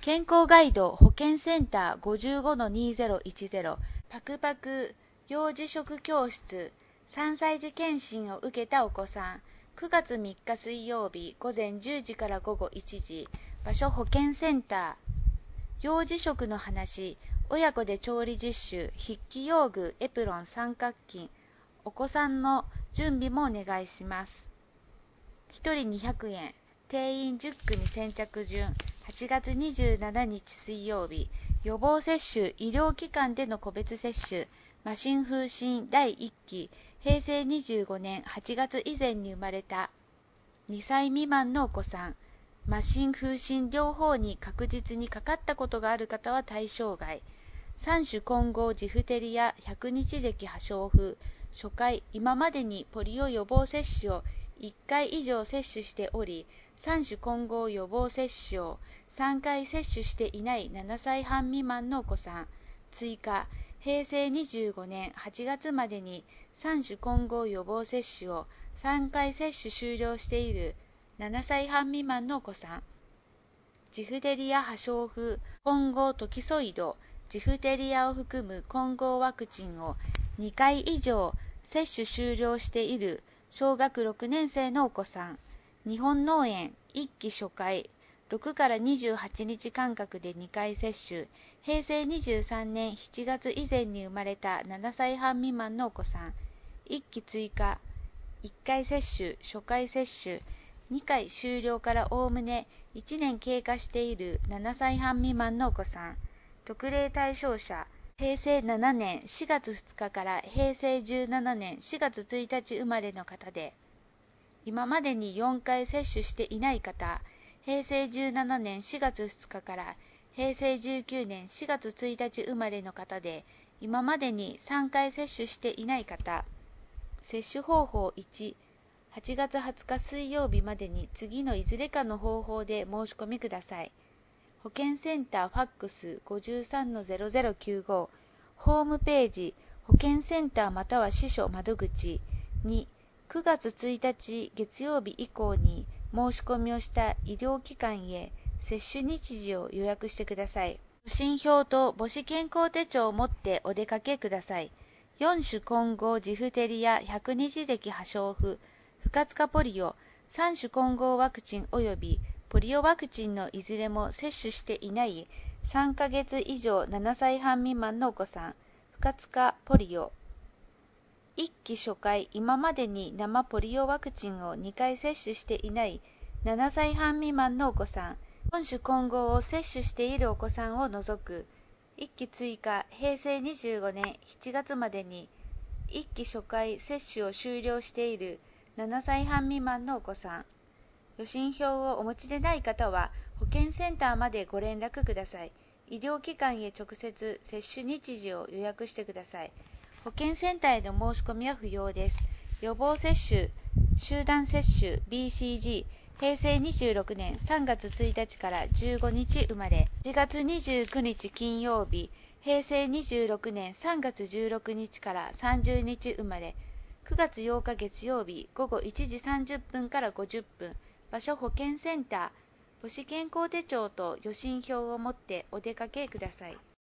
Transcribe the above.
健康ガイド保健センター 55-2010 パクパク幼児食教室3歳児検診を受けたお子さん9月3日水曜日午前10時から午後1時場所保健センター幼児食の話親子で調理実習筆記用具エプロン三角巾お子さんの準備もお願いします1人200円定員10組先着順8月27日水曜日予防接種医療機関での個別接種麻疹風疹第1期平成25年8月以前に生まれた2歳未満のお子さん麻疹風疹両方に確実にかかったことがある方は対象外3種混合ジフテリア100日咳破傷風初回今までにポリオ予防接種を1回以上接種しており3種混合予防接種を3回接種していない7歳半未満のお子さん追加平成25年8月までに3種混合予防接種を3回接種終了している7歳半未満のお子さんジフテリア破傷風混合トキソイドジフテリアを含む混合ワクチンを2回以上接種終了している小学6年生のお子さん日本脳炎1期初回6から28日間隔で2回接種平成23年7月以前に生まれた7歳半未満のお子さん1期追加1回接種初回接種2回終了からおおむね1年経過している7歳半未満のお子さん特例対象者平成7年4月2日から平成17年4月1日生まれの方で今までに4回接種していない方平成17年4月2日から平成19年4月1日生まれの方で今までに3回接種していない方接種方法1 8月20日水曜日までに次のいずれかの方法で申し込みください保健センターファックス 53-0095 ホームページ保健センターまたは支所窓口2 9月1日月曜日以降に申し込みをした医療機関へ接種日時を予約してください予診票と母子健康手帳を持ってお出かけください4種混合ジフテリア100日咳破傷風不活化ポリオ3種混合ワクチン及びポリオワクチンのいずれも接種していない3ヶ月以上7歳半未満のお子さん不活化ポリオ1期初回今までに生ポリオワクチンを2回接種していない7歳半未満のお子さん4種混合を接種しているお子さんを除く1期追加平成25年7月までに1期初回接種を終了している7歳半未満のお子さん予診票をお持ちでない方は保健センターまでご連絡ください医療機関へ直接接種日時を予約してください保健センターへの申し込みは不要です予防接種集団接種 BCG 平成26年3月1日から15日生まれ4月29日金曜日平成26年3月16日から30日生まれ9月8日月曜日午後1時30分から50分場所保健センター母子健康手帳と予診票を持ってお出かけください